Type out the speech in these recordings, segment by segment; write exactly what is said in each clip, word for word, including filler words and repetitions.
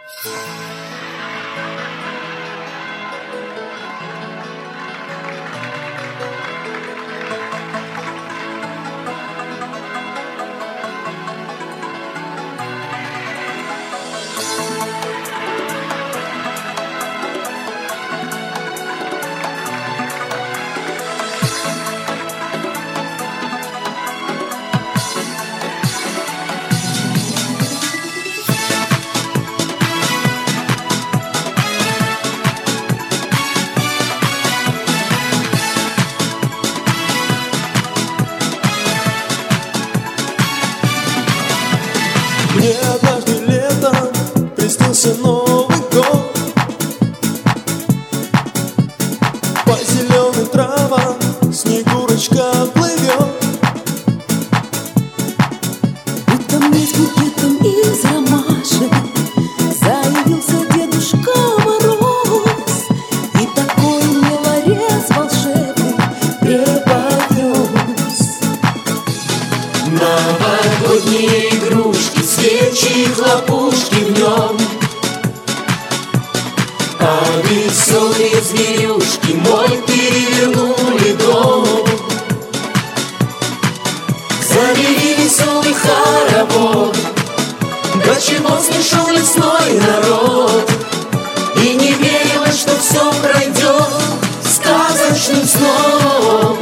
Мне однажды летом приснился Новый год. По зеленым травам Снегурочка плывет. Будто мне с букетом из ромашек заявился Дедушка Мороз, и такой мне ларец волшебный преподнес. Новогодние игрушки, свечи, хлопушки в нем, а веселые зверюшки мой перевернули дом. Завели веселый хоровод, до чего смешон лесной народ, и не верилось, что все пройдет сказочным сном.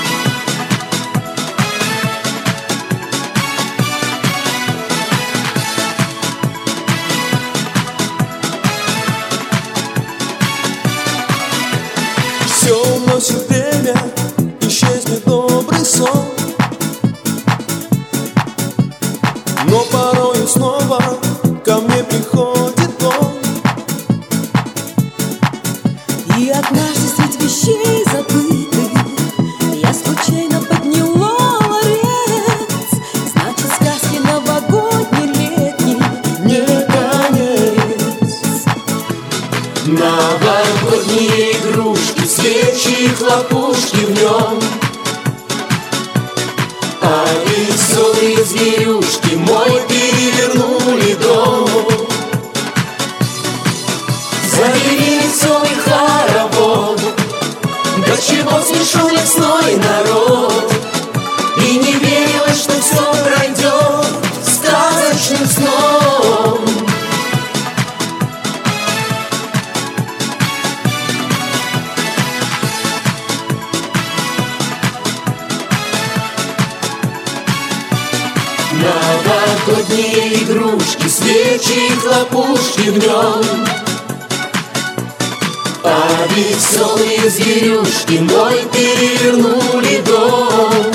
Все уносит время, исчезнет добрый сон, но порою снова ко мне приходит он. И однажды средь вещей забытых я случайно подняла ларец. Значит, сказки новогодней летней Не конец. Новогодние игрушки, свечи, хлопушки в нем, а веселые зверюшки мой перевернули дом. Завели веселый хоровод, до чего смешон лесной народ, и не верилось, что все пройдет сказочным сном. Новогодние игрушки, свечи, хлопушки в нем, а веселые зверюшки мой перевернули дом.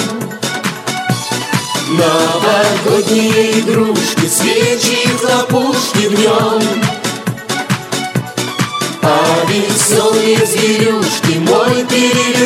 Новогодние игрушки, свечи, хлопушки в нем, а веселые зверюшки мой перевернули дом.